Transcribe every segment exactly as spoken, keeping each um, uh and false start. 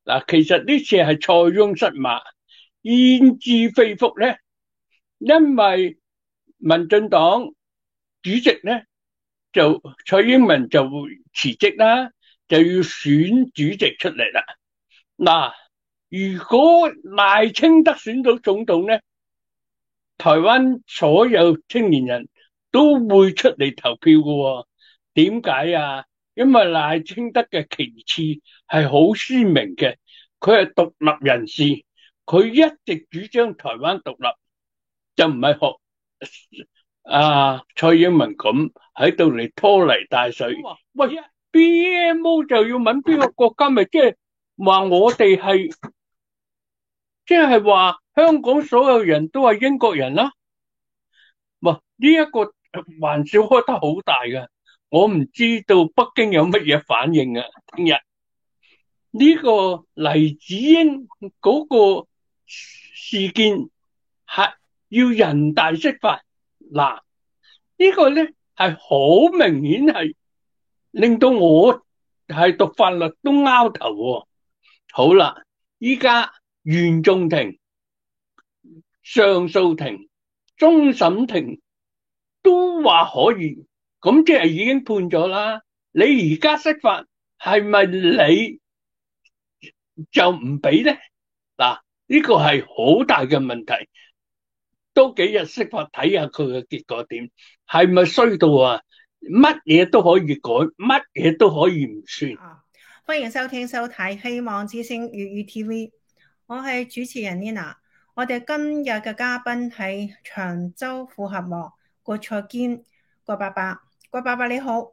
嗱，其實呢次係塞翁失馬，焉知非福咧？因為民進黨主席咧就蔡英文就辭職啦，就要選主席出嚟啦。嗱，如果賴清德選到總統咧，台灣所有青年人都會出嚟投票嘅喎。點解啊？因為賴清德嘅旗幟係好鮮明嘅，佢係獨立人士，佢一直主張台灣獨立，就唔係學啊蔡英文咁喺度嚟拖泥帶水。喂，B M O 就要問邊個國家，咪即係話我哋係，即係話香港所有人都係英國人啦？哇！呢一個玩笑開得好大㗎，我唔知道北京有乜嘢反應啊！聽日呢個黎智英嗰個事件係要人大釋法，嗱，呢個咧係好明顯係令到我係讀法律都拗頭喎。好啦，依家原訟庭、上訴庭、終審庭都話可以，咁即係已經判咗啦。你而家釋法係咪你就唔俾咧？嗱，呢個係好大嘅問題。多幾日釋法睇下佢嘅結果點，係咪衰到啊？乜嘢都可以改，乜嘢都可以唔算。 啊，歡迎收聽收睇希望之聲粵語 T V， 我係主持人 Nina。我哋今日嘅嘉賓係長洲副合幕郭卓堅郭伯伯，郭伯伯你好。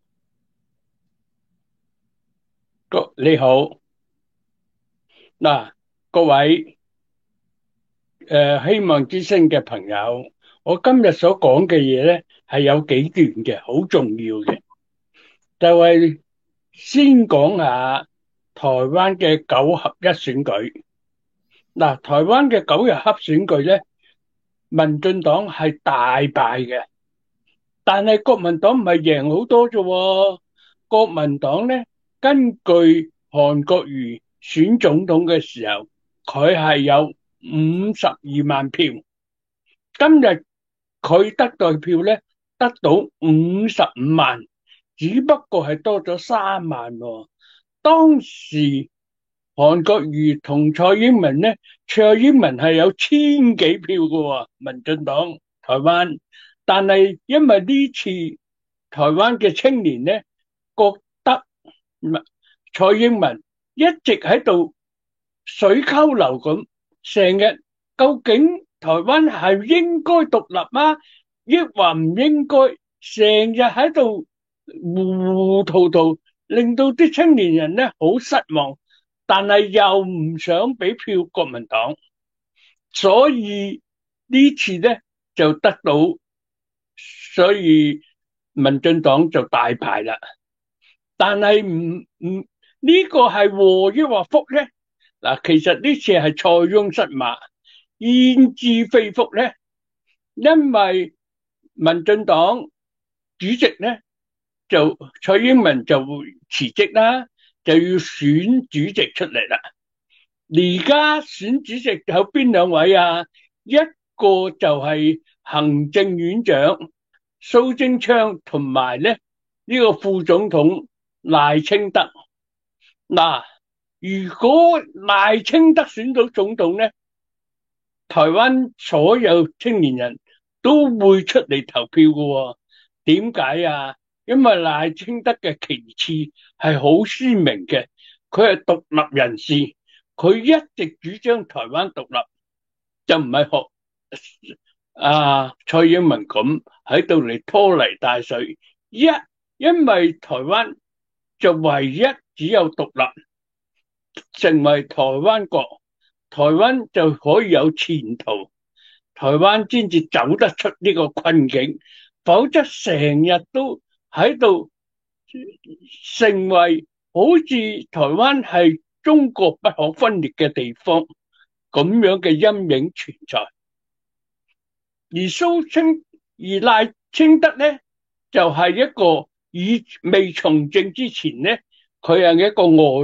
你好，嗱，各位誒、呃，希望之聲嘅朋友，我今日所講嘅嘢咧係有幾段嘅，好重要嘅，就係先講下台灣嘅九合一選舉。嗱，台灣嘅九合一選舉咧，民進黨係大敗嘅，但係國民黨唔係贏好多啫喎。國民黨咧，根據韓國瑜選總統嘅時候，佢係有五十二萬票。今日佢得代票咧，得到五十五萬，只不過係多咗三萬喎。當時韓國瑜同蔡英文咧，蔡英文係有千幾票嘅喎，民進黨台灣，但係因為呢次台灣嘅青年咧，覺得蔡英文一直喺度水溝流咁，成日究竟台灣係應該獨立嗎？抑或唔應該？成日喺度糊糊塗塗，令到啲青年人咧好失望，但係又唔想俾票國民黨，所以呢次咧就得到，所以民進黨就大敗啦。但係唔唔呢個係禍抑或福咧？嗱，其實呢次係塞翁失馬，焉知非福咧？因為民進黨主席咧就蔡英文就辭職啦，就要選主席出嚟啦。而家選主席有邊兩位啊？一個就係行政院長蘇貞昌，同埋咧呢個副總統賴清德。嗱，如果賴清德選到總統咧，台灣所有青年人都會出嚟投票嘅喎。點解啊？因為賴清德嘅旗幟係好鮮明嘅，佢係獨立人士，佢一直主張台灣獨立，就唔係學啊蔡英文咁喺度嚟拖泥帶水。一因為台灣就唯一只有獨立，成為台灣國，台灣就可以有前途，台灣先至走得出呢個困境。否則成日都喺度成為好似台灣係中國不可分裂嘅地方咁樣嘅陰影存在。而蘇清而賴清德咧，就係、是、一個以未從政之前咧，佢係一個外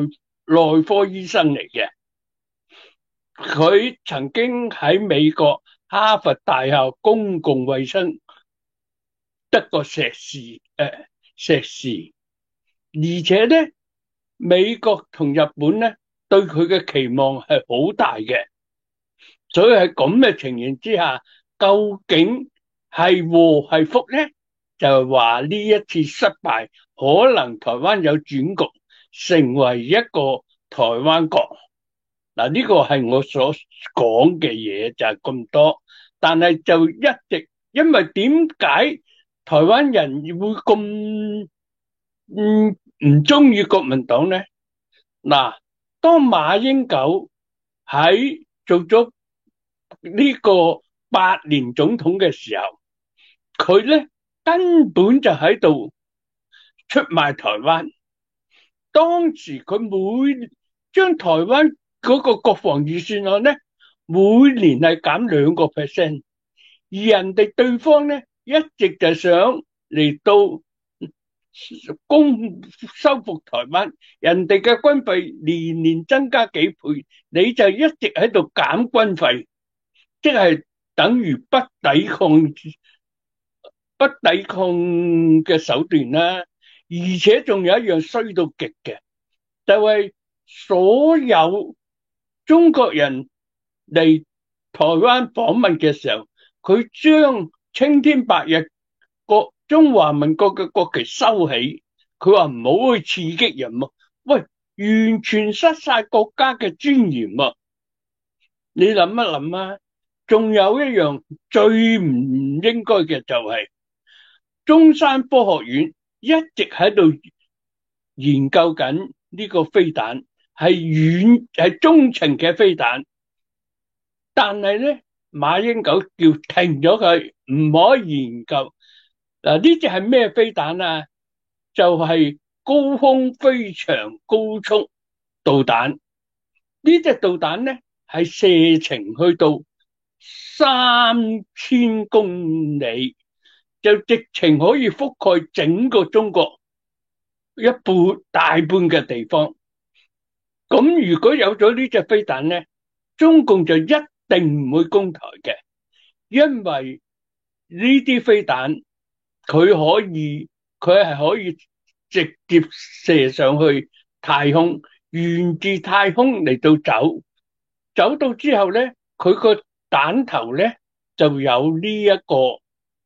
內科醫生嚟嘅，佢曾經喺美國哈佛大學公共衛生得個碩士，誒、呃、碩士，而且咧美國同日本咧對佢嘅期望係好大嘅，所以喺咁嘅情形之下，究竟係禍係福咧？就係話呢一次失敗，可能台灣有轉局，成為一個台灣國。嗱，呢個係我所講嘅嘢就係咁多，但係就一直因為點解台灣人會咁嗯唔中意國民黨咧？嗱，當馬英九喺做咗呢個八年總統嘅時候，佢咧根本就喺度出賣台灣。當時佢每將台灣嗰個國防預算案咧，每年係減兩個 percent，而人哋對方咧一直就想嚟到攻收復台灣，人哋嘅軍費年年增加幾倍，你就一直喺度減軍費，即係等於不抵抗不抵抗嘅手段啦。而且仲有一樣衰到極嘅，就係所有中國人嚟台灣訪問嘅時候，佢將青天白日國中華民國嘅國旗收起，佢話唔好去刺激人喎。喂，完全失晒國家嘅尊嚴啊！你諗一諗啊，仲有一樣最唔應該嘅就係中山科學院一直喺度研究緊呢個飛彈，係遠係中程嘅飛彈，但係咧馬英九叫停咗佢，唔可以研究。嗱，呢隻係咩飛彈啊？就係高空飛翔高速導彈。呢隻導彈咧係射程去到三千公里，就直情可以覆蓋整個中國一半大半嘅地方。咁如果有咗呢隻飛彈咧，中共就一定唔會攻台嘅，因為呢啲飛彈佢可以佢係可以直接射上去太空，沿住太空嚟到走，走到之後咧，佢個彈頭咧就有呢一個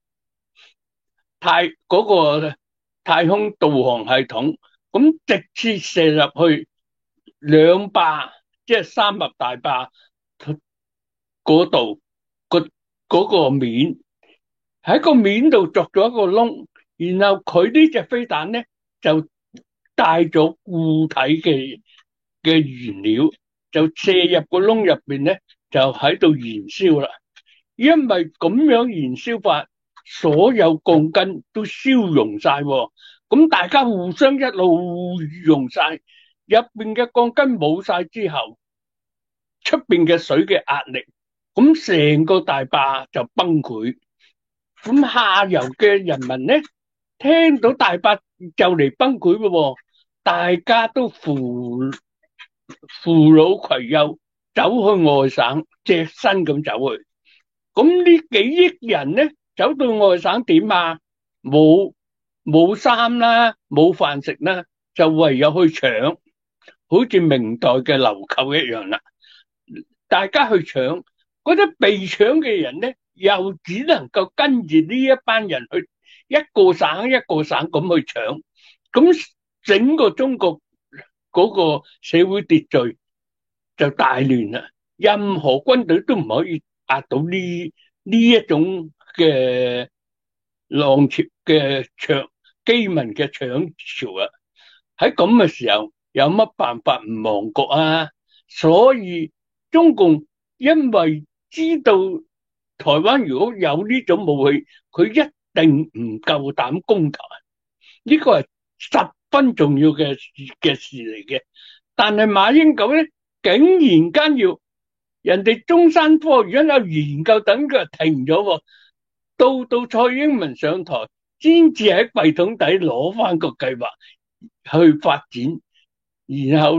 太嗰個太空導航系統，咁直接射入去兩壩，即係三峽大壩嗰度個嗰個面，喺個面度鑿咗一個窿，然後佢呢隻飛彈咧就帶咗固體嘅嘅原料，就射入個窿入邊咧，就喺度燃燒啦。因為咁樣燃燒法，所有鋼筋都燒溶晒，咁大家互相一路溶晒，入邊嘅鋼筋冇晒之後，出邊嘅水嘅壓力，咁成個大壩就崩潰。咁下游嘅人民咧，聽到大壩就嚟崩潰咯，大家都扶扶老攜幼走去外省，隻身咁走去。咁呢幾億人咧，走到外省點啊？冇冇衫啦，冇飯食啦，就唯有去搶，好似明代嘅流寇一樣啦。大家去搶，嗰啲被搶嘅人咧，又只能夠跟住呢一班人去一個省一個省咁去搶，咁整個中國嗰個社會秩序就大亂啦。任何軍隊都唔可以壓到呢呢一種嘅浪潮嘅搶饑民嘅搶潮啊！喺咁嘅時候，有乜辦法唔亡國啊？所以中共因為知道台灣如果有呢種武器，佢一定唔夠膽攻台，呢個係十分重要嘅嘅事嚟嘅。但係馬英九咧，竟然間要人哋中山科學院有研究，等佢停咗，到到蔡英文上台，先至喺櫃桶底攞翻個計劃去發展，然後咧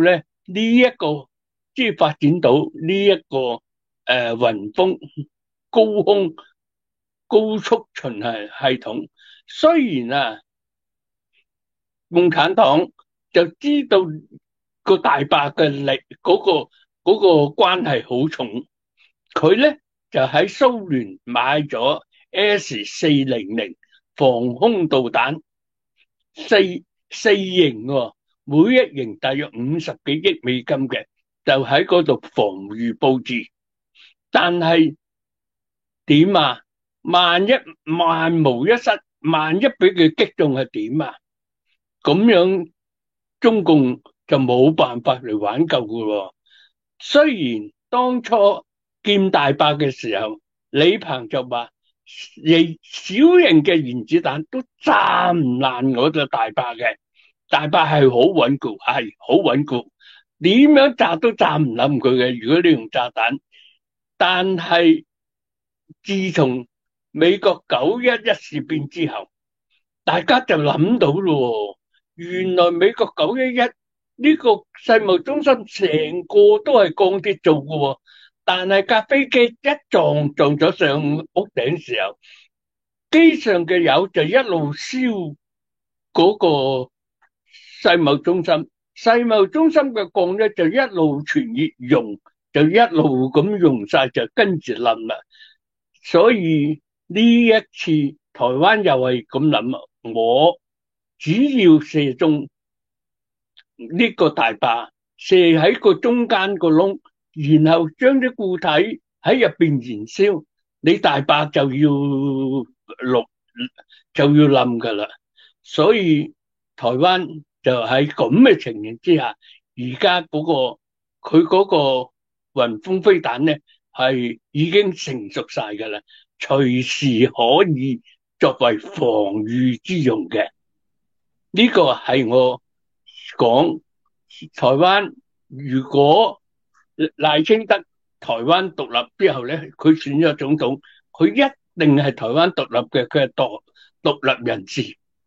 呢一個即係發展到呢一個誒雲峰高空高速巡航系統。雖然啊，共產黨就知道個大壩嘅力嗰個嗰個關係好重，佢咧就喺蘇聯買咗 S 四零零防空導彈四四型喎，每一型大約五十幾億美金嘅，就喺嗰度防禦佈置。但係點啊？萬一萬無一失，萬一俾佢擊中係點啊？咁樣中共就冇辦法嚟挽救噶喎。雖然當初建大壩嘅時候，李鵬就話，亦小型嘅原子彈都炸唔爛我個大壩嘅，大壩係好穩固，係好穩固，點樣炸都炸唔冧佢嘅。如果你用炸彈，但係自從美國九一一事變之後，大家就諗到咯，原來美國九一一呢個世貿中心成個都係鋼鐵做嘅，但係架飛機一撞撞咗上屋頂時候，機上嘅油就一路燒嗰個世貿中心，世貿中心嘅鋼咧就一路傳熱用，就一路咁用晒，就跟住冧啦。所以呢一次台灣又係咁諗啊，我只要射中呢個大壩，射喺個中間個窿，然後將啲固體喺入邊燃燒，你大壩就要落就要冧噶啦。所以台灣就喺咁嘅情形之下，而家嗰個佢嗰個雲峰飛彈咧係已經成熟晒噶啦，隨時可以作為防禦之用嘅。呢個係我講台灣，如果賴清德台灣獨立之後咧，佢選咗總統，佢一定係台灣獨立嘅，佢係獨獨立人士。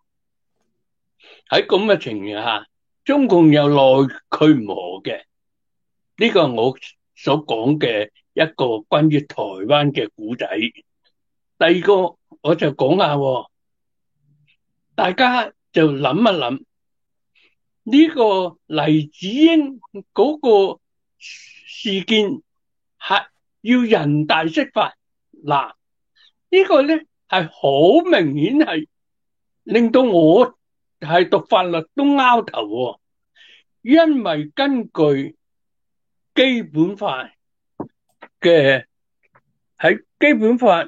喺咁嘅情形下，中共又奈佢唔何嘅。呢個係我所講嘅一個關於台灣嘅古仔。第二個我就講下，大家就諗一諗呢個黎智英嗰個事件係要人大釋法。嗱，呢個咧係好明顯係令到我係讀法律都拗頭，因為根據基本法嘅喺基本法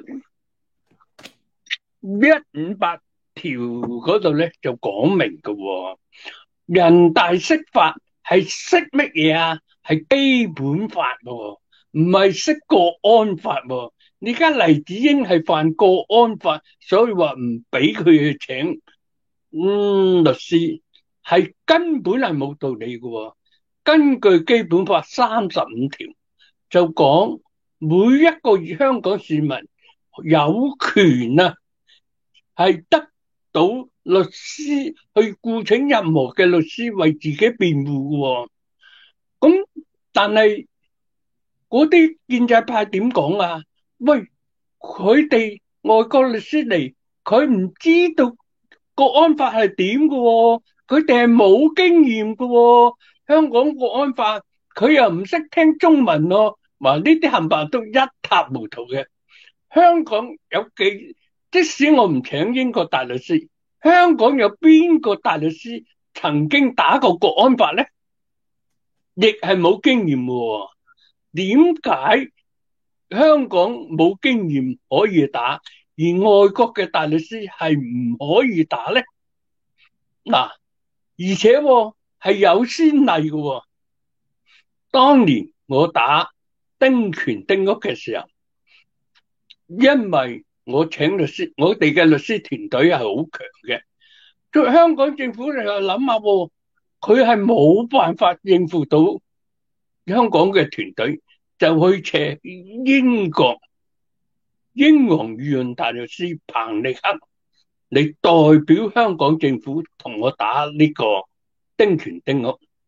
一五八條嗰度咧就講明嘅，人大釋法係釋乜嘢啊？係基本法喎，唔係釋國安法喎。而家黎智英係犯國安法，所以話唔俾佢去請嗯律師，係根本係冇道理嘅。根據基本法三十五條就講，每一個香港市民有權啊，係得到律師去僱請任何嘅律師為自己辯護嘅。咁但係嗰啲建制派點講啊？喂，佢哋外國律師嚟，佢唔知道國安法係點嘅，佢哋係冇經驗嘅。香港國安法佢又唔識聽中文咯，話呢啲冚唪唥都一塌糊塗嘅。香港有幾，即使我唔請英國大律師，香港有邊個大律師曾經打過國安法咧？亦係冇經驗嘅。點解香港冇經驗可以打，而外國嘅大律師係唔可以打咧？嗱，而且係有先例嘅。當年我打丁權丁屋嘅時候，因為我請律師，我哋嘅律師團隊係好強嘅。在香港政府你又諗下，佢係冇辦法應付到香港嘅團隊，就去請英國英皇御用大律師彭力克嚟代表香港政府同我打呢個丁權丁屋。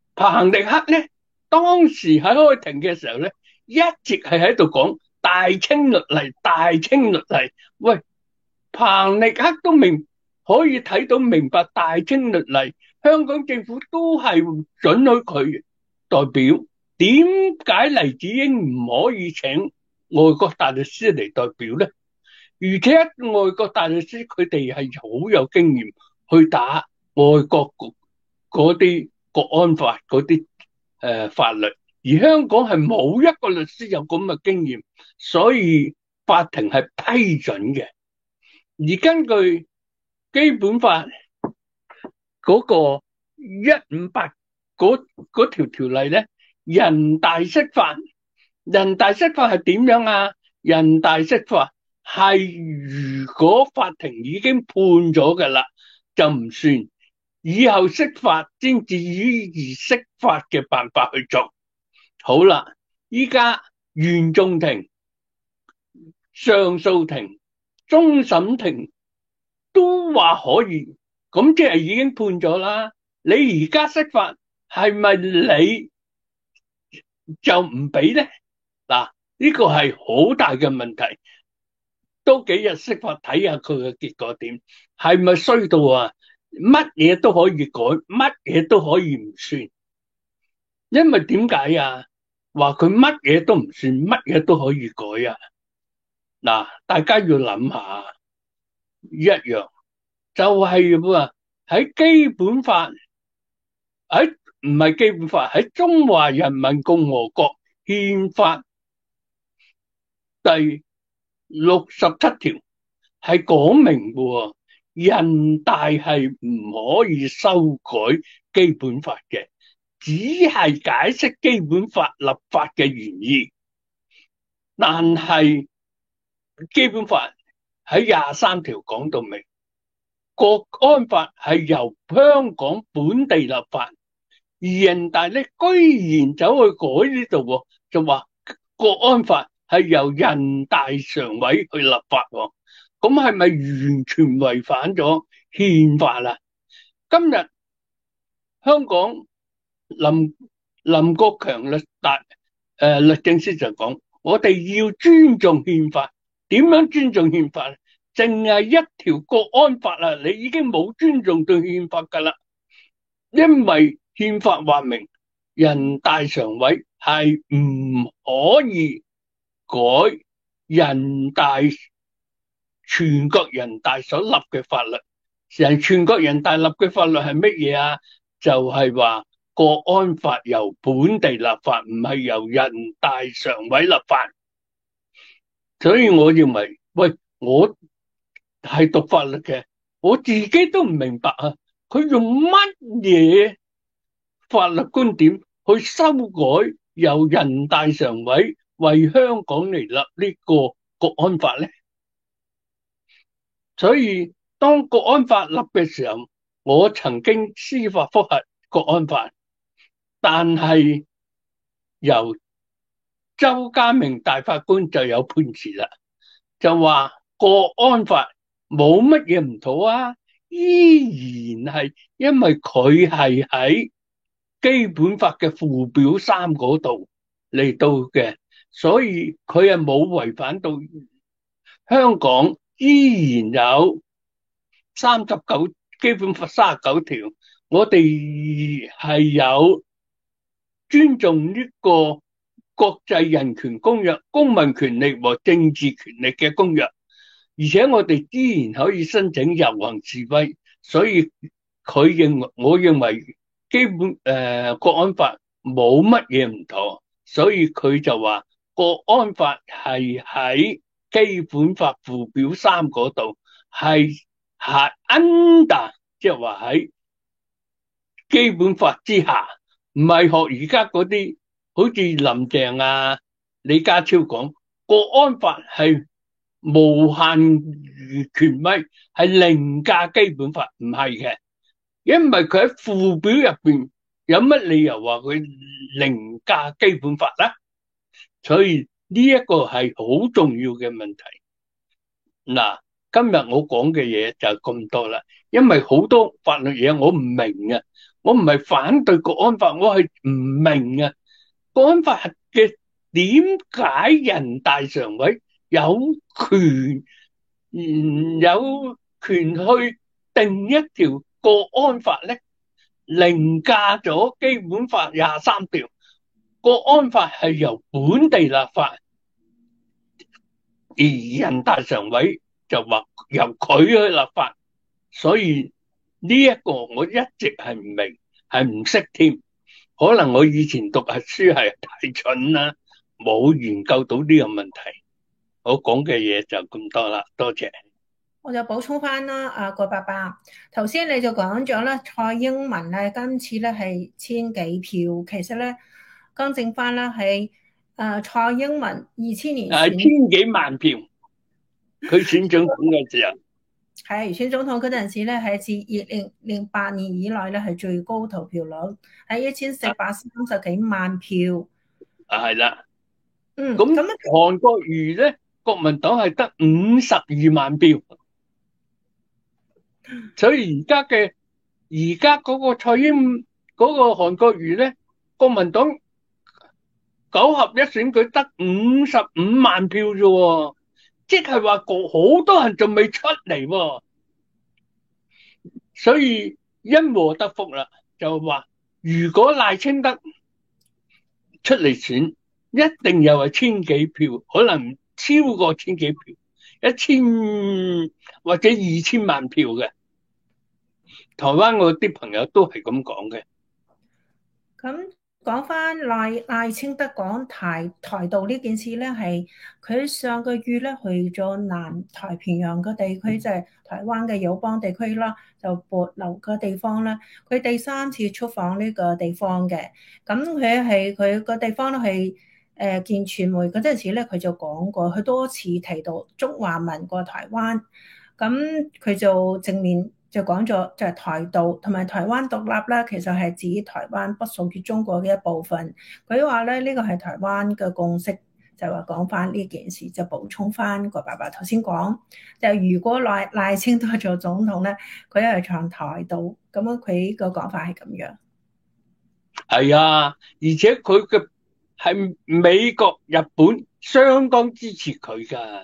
彭迪克咧，當時喺開庭嘅時候咧，一直係喺度講大清律例，大清律例。喂，彭迪克都明可以睇到明白大清律例，香港政府都係准許佢代表。點解黎智英唔可以請外國大律師嚟代表咧？而且外國大律師佢哋係好有經驗去打外國嗰啲國安法嗰啲誒法律，而香港係冇一個律師有咁嘅經驗，所以法庭係批准嘅。而根據基本法嗰個一五八嗰嗰條條例咧，人大釋法，人大釋法係點樣啊？人大釋法係如果法庭已經判咗嘅啦，就唔算，以後釋法先至以釋法嘅辦法去做。好啦，依家原訟庭、上訴庭、終審庭都話可以，咁即係已經判咗啦。你而家釋法係咪你就唔俾咧？嗱，呢個係好大嘅問題。多幾日釋法睇下佢嘅結果點，係咪衰到啊？乜嘢都可以改，乜嘢都可以唔算。因為點解啊？話佢乜嘢都唔算，乜嘢都可以改啊？嗱，大家要諗下，一樣就係話喺基本法，喺唔係基本法，喺中華人民共和國憲法第六十七條係講明嘅，人大係唔可以修改基本法嘅，只係解釋基本法立法嘅原意。但係基本法喺廿三條講到明，國安法係由香港本地立法，而人大咧居然走去改呢度，就話國安法係由人大常委去立法，咁係咪完全違反咗憲法啊？今日香港林林國強律大誒律政司就講，我哋要尊重憲法。點樣尊重憲法？淨係一條國安法啊，你已經冇尊重對憲法噶啦，因為憲法話明人大常委係唔可以改人大全國人大所立嘅法律。成全國人大立嘅法律係乜嘢啊？就係話國安法由本地立法，唔係由人大常委立法。所以我認為，喂，我係讀法律嘅，我自己都唔明白啊！佢用乜嘢法律觀點去修改由人大常委為香港嚟立呢個國安法咧？所以當國安法立嘅時候，我曾經司法覆核國安法，但係由周家明大法官就有判詞啦，就話國安法冇乜嘢唔妥啊，依然係因為佢係喺基本法嘅附表三嗰度嚟到嘅，所以佢係冇違反到香港依然有三十九基本法三十九條，我哋係有尊重呢個國際人權公約、公民權利和政治權利嘅公約，而且我哋依然可以申請遊行示威，所以佢認為，我認為基本誒國安法冇乜嘢唔妥，所以佢就話國安法係喺基本法附表三嗰度係係 under， 即係話喺基本法之下，唔係學而家嗰啲。好似林鄭啊、李家超講，國安法係無限權威，係凌駕基本法，唔係嘅，因為佢喺附表入邊有乜理由話佢凌駕基本法咧？所以呢一個係好重要嘅問題。嗱，今日我講嘅嘢就係咁多啦，因為好多法律嘢我唔明啊， 我唔係反對國安法，我係唔明啊，國安法嘅點解人大常委有權，嗯，有權去定一條國安法咧？凌駕咗基本法廿三條，國安法係由本地立法，而人大常委就話由佢去立法，所以呢一個我一直係唔明，係唔識添。可能我以前讀嘅書係太蠢啦，冇研究到呢個問題。我講嘅嘢就咁多啦，多謝。 我就補充翻啦，啊郭伯伯，頭先你就講咗啦，蔡英文咧今次咧係千幾票，其實咧更正翻啦係誒蔡英文二千年係選千幾萬票，佢選總統嘅時候係選總統嗰陣時咧係自二零零八年以來咧係最高投票率，係一千四百三十幾萬票。 啊係啦， 嗯， 咁咁韓國瑜咧，國民黨係得五十二萬票。所以而家嘅而家嗰個蔡英嗰個韓國瑜咧，國民黨九合一選舉得五十五萬票啫，即係話個好多人仲未出嚟，所以因禍得福啦，就話如果賴清德出嚟選，一定又係千幾票，可能超過千幾票，一千或者二千萬票嘅。台灣我啲朋友都係咁講嘅。 咁講翻賴賴清德講台台獨呢件事咧，係佢上個月咧去咗南太平洋個地區，就係台灣嘅友邦地區啦，就帛琉個地方啦。佢第三次出訪呢個地方嘅，咁佢係佢個地方咧係誒見傳媒嗰陣時咧，佢就講過，佢多次提到中華民國台灣，咁佢就正面就講咗就係台獨同埋台灣獨立啦，其實係指台灣不屬於中國嘅一部分。佢話咧呢個係台灣嘅共識，就話講翻呢件事，就補充翻個爸爸頭先講，就如果賴賴清德做總統咧，佢係唱台獨，咁樣佢個講法係咁樣。 係啊，而且佢嘅係美國、日本相當支持佢噶，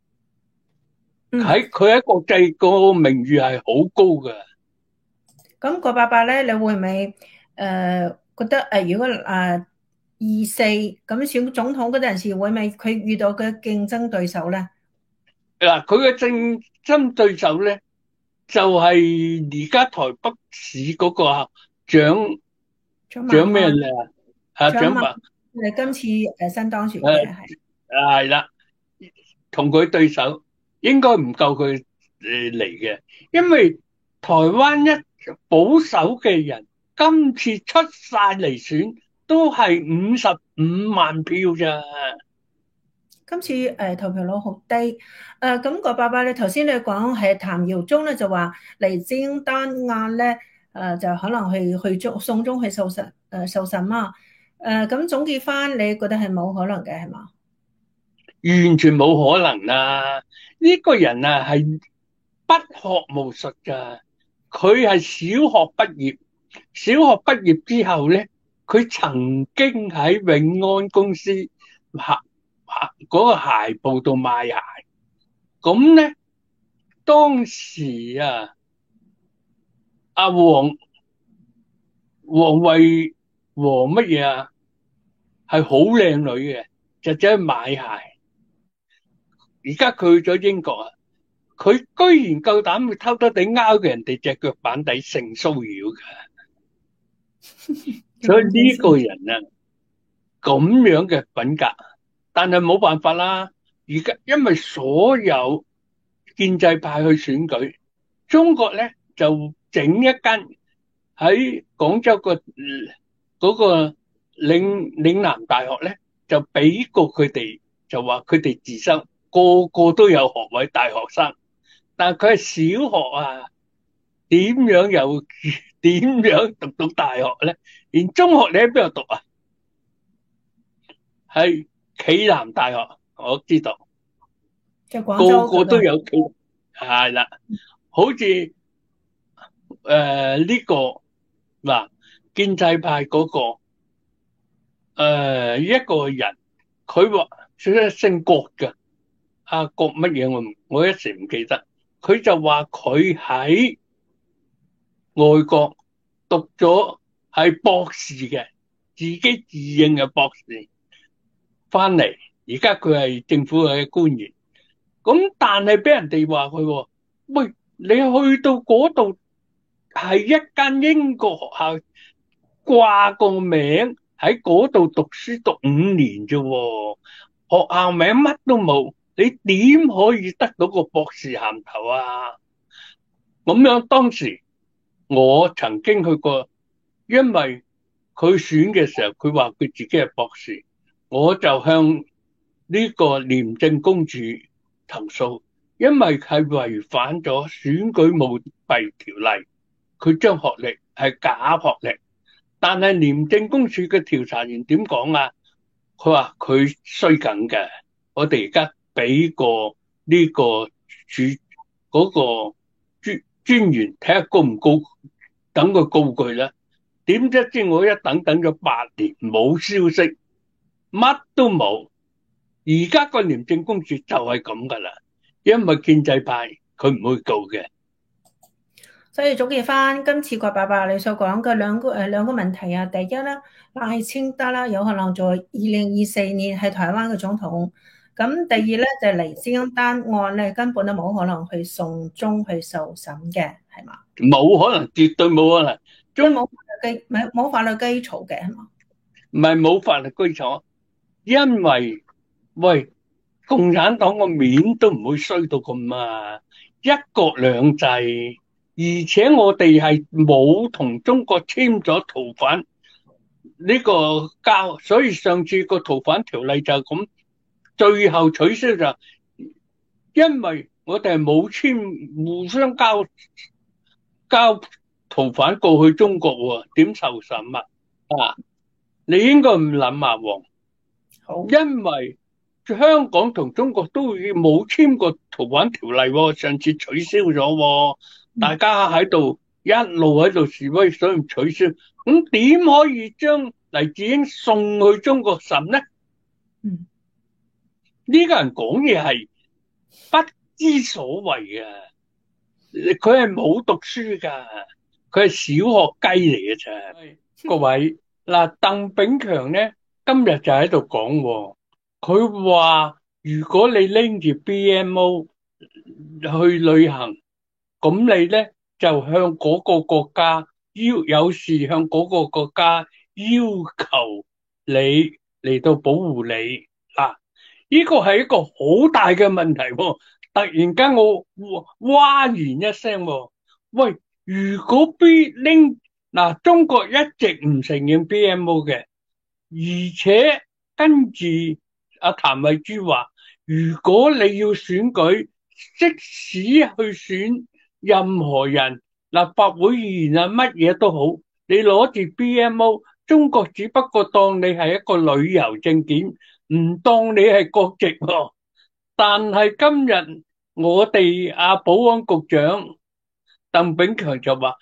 喺佢喺國際個名譽係好高噶。 咁個爸爸咧，你會唔會誒覺得誒，如果誒二四咁選總統嗰陣時，會唔會佢遇到嘅競爭對手咧？ 嗱，佢嘅競爭對手咧，就係而家台北市嗰個蔣蔣咩咧？啊，蔣萬誒今次誒新當選嘅係係啦，同佢對手應該唔夠佢誒嚟嘅，因為台灣一保守嘅人今次出晒嚟選都係五十五萬票咋。 今次誒投票率好低，誒咁個爸爸咧，頭先你講係譚耀宗咧就話嚟精丹亞咧，誒就可能去去中送中去受審誒受審啊，誒咁總結翻，你覺得係冇可能嘅係嘛？ 完全冇可能啦！呢個人啊係不學無術噶，佢係小學畢業，小學畢業之後咧，佢曾經喺永安公司鞋鞋嗰個鞋鋪度賣鞋。咁咧，當時啊，阿黃黃慧黃乜嘢啊，係好靚女嘅，就走去買鞋。而家佢去咗英國啊，佢居然夠膽去偷偷地拗嘅人哋隻腳板底性騷擾噶，所以呢個人啊咁樣嘅品格，但係冇辦法啦。而家因為所有建制派去選舉，中國咧就整一間喺廣州個嗰個嶺嶺南大學咧，就俾過佢哋，就話佢哋自修。個個都有學位，大學生，但係佢係小學啊，點樣又點樣讀到大學咧？連中學你喺邊度讀啊？係暨南大學，我知道，個個都有暨，係啦，好似誒呢個嗱，建制派嗰個誒一個人，佢話佢姓郭嘅，阿郭乜嘢我唔我一時唔記得，佢就話佢喺外國讀咗係博士嘅，自己自認係博士，翻嚟而家佢係政府嘅官員。咁但係俾人哋話佢，喂，你去到嗰度係一間英國學校掛個名喺嗰度讀書讀五年啫喎，學校名乜都冇，你點可以得到個博士銜頭啊？咁樣當時我曾經去過，因為佢選嘅時候佢話佢自己係博士，我就向呢個廉政公署投訴，因為係違反咗選舉舞弊條例，佢將學歷係假學歷，但係廉政公署嘅調查員點講啊？佢話佢衰緊嘅，我哋而家俾個呢個處嗰個專專員睇下告唔告，等佢告佢啦。點知知我一等等咗八年冇消息，乜都冇。而家個廉政公署就係咁噶啦，因為建制派佢唔會告嘅。 所以總結翻今次郭伯伯你所講嘅兩個誒兩個問題啊，第一啦，賴清德啦有可能在二零二四年係台灣嘅總統。咁第二咧就係黎智英案咧根本都冇可能去送中去受審嘅，係嘛？ 冇可能，絕對冇可能。 即係冇法律基冇冇法律基礎嘅，係嘛？ 唔係冇法律基礎，因為喂共產黨個面都唔會衰到咁啊！一國兩制，而且我哋係冇同中國簽咗逃犯呢個交，所以上次個逃犯條例就係咁，最後取消就因為我哋係冇簽互相交交逃犯過去中國喎，點受審啊？啊！你應該唔諗啊，黃， 好， 因為香港同中國都冇簽過逃犯條例喎，上次取消咗喎，大家喺度一路喺度示威，所以取消。咁點可以將黎智英送去中國審呢？ 嗯， 呢個人講嘢係不知所謂啊！佢係冇讀書噶，佢係小學雞嚟嘅啫。各位嗱，鄧炳強咧今日就喺度講，佢話如果你拎住 B M O 去旅行，咁你咧就向嗰個國家要有事向嗰個國家要求你嚟到保護你啊！呢個係一個好大嘅問題喎。突然間我嘩然一聲，喂，如果 B 拎嗱，中國一直唔承認 B M O 嘅，而且跟住阿譚慧珠話，如果你要選舉，即使去選任何人，立法會議員啊乜嘢都好，你攞住 B M O，中國只不過當你係一個旅遊證件，唔當你係國籍喎。但係今日我哋阿保安局長鄧炳強就話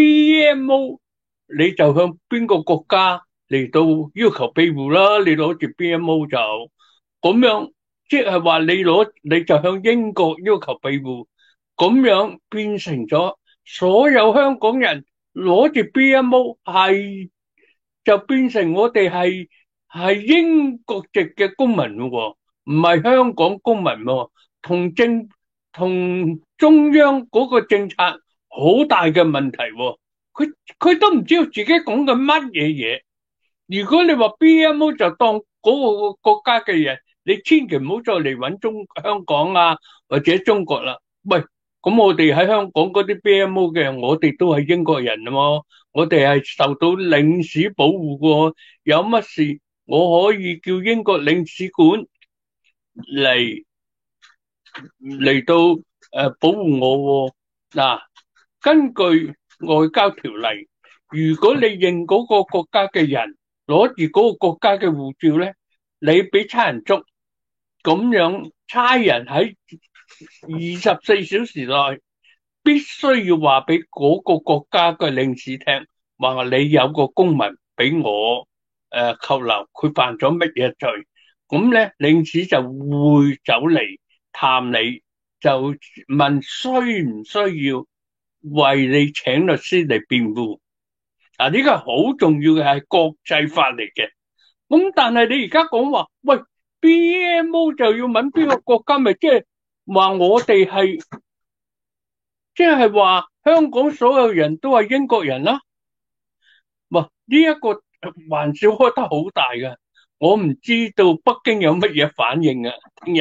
B M O 你就向邊個國家嚟到要求庇護啦，你攞住 B M O 就咁樣，即係話你攞你就向英國要求庇護，咁樣變成咗所有香港人攞住 B M O 係就變成我哋係係英國籍嘅公民喎，唔係香港公民喎，同政同中央嗰個政策好大嘅問題喎，佢佢都唔知道自己講緊乜嘢嘢。如果你話 B M O 就當嗰個國家嘅人，你千祈唔好再嚟搵中香港啊或者中國啦。喂，咁我哋喺香港嗰啲 B M O 嘅人，我哋都係英國人啊嘛，我哋係受到領事保護嘅，有乜事我可以叫英國領事館嚟嚟到誒、呃、保護我喎。嗱，根據外交條例，如果你認嗰個國家嘅人攞住嗰個國家嘅護照咧，你俾差人捉，咁樣差人喺二十四小時內必須要話俾嗰個國家嘅領事聽， 話你有個公民俾我誒扣留，佢犯咗乜嘢罪？咁咧，領事就會走嚟探你，就問需唔需要為你請律師嚟辯護。啊，呢個係好重要嘅，係國際法嚟嘅。咁但係你而家講話，喂 B M O 就要問邊個國家，咪即係話我哋係，即係話香港所有人都係英國人啦？哇！呢一個玩笑開得好大㗎，我唔知道北京有乜嘢反應啊！聽日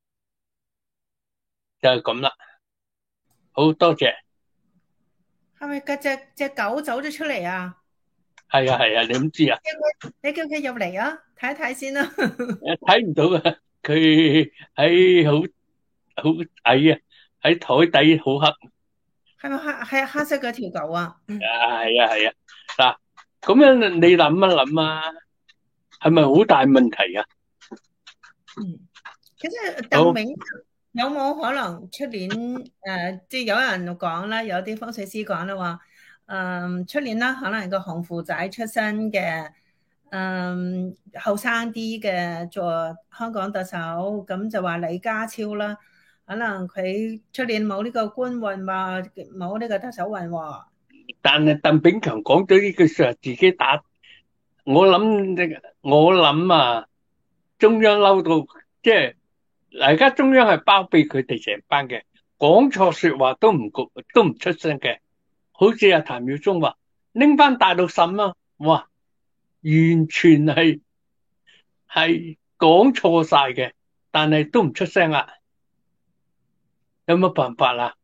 就係咁啦，好多謝。 係咪嗰隻隻狗走咗出嚟啊？ 係啊係啊，你點知啊？ 你叫佢入嚟啊，睇一睇先啦。 誒，睇唔到啊，佢喺好好矮啊，喺台底好黑。 係咪黑係黑色嗰條狗啊？嗯， 啊，係啊係啊，嗱，咁樣你諗一諗啊，係咪好大問題啊？ 嗯，其實鄧好， 炳有冇可能出年誒，即係有人講啦，有啲風水師講啦話，誒出年啦，可能個紅褲仔出身嘅，誒後生啲嘅做香港特首，咁就話李家超啦，可能佢出年冇呢個官運喎，冇呢個特首運喎。 但係鄧炳強講咗呢句說話，自己打，我諗，我諗啊，中央嬲到，即係而家中央係包庇佢哋成班嘅，講錯說話都唔覺都唔出聲嘅，好似阿譚耀宗話拎翻大陸審啊，哇，完全係係講錯晒嘅，但係都唔出聲啊，有乜辦法啊？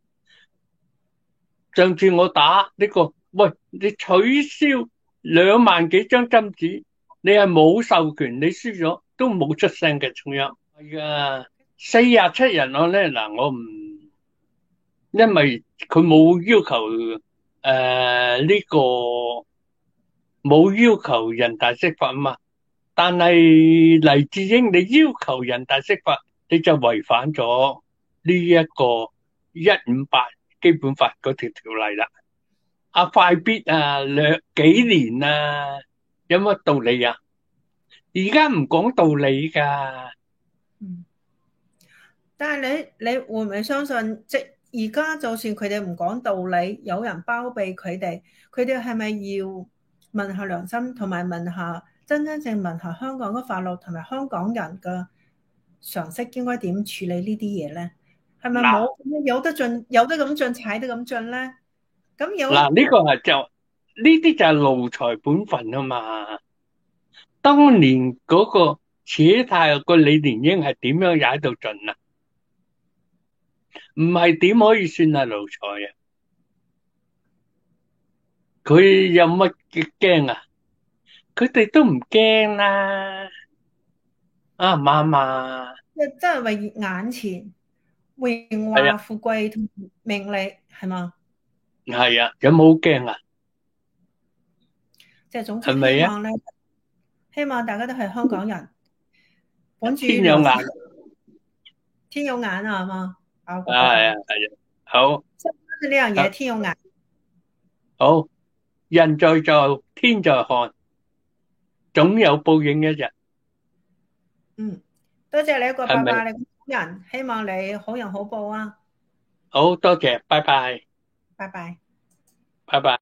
上次我打呢個，喂，你取消兩萬幾張針紙，你係冇授權，你輸咗都冇出聲嘅中央。係啊，四廿七人案咧，嗱，我唔，因為佢冇要求誒呢個冇要求人大釋法啊嘛，但係黎智英你要求人大釋法，你就違反咗呢一個一五八基本法嗰條條例啦。啊快必啊，兩幾年啊，有乜道理啊？而家唔講道理噶。 嗯，但係你你會唔會相信，即而家就算佢哋唔講道理，有人包庇佢哋，佢哋係咪要問下良心，同埋問下真真正問下香港嘅法律同埋香港人嘅常識應該點處理呢啲嘢咧？係咪嗱冇有得進有得咁進踩得咁進咧？咁有嗱，呢個係就呢啲就係奴才本分啊嘛。當年嗰個扯太個李連英係點樣踩到盡啊？唔係點可以算係奴才啊？佢有乜嘅驚啊？佢哋都唔驚啦，啱唔啱啊？ 即係真係為眼前榮係啊， 華富貴同名利係嘛？ 係啊，有冇驚啊？ 即係總之係咪啊？ 希望咧，希望大家都係香港人，本住良心， 天有眼， 天有眼啊，係嘛？啊，個個係啊， 講， 係啊，好， 即係呢樣嘢， 好， 天有眼。 好，人在做，天在看，總有報應一日， 嗯，多謝你一個係咪？ 拜拜，你個人，希望你好人好報啊！ 好多謝，拜拜， 拜拜。 拜拜。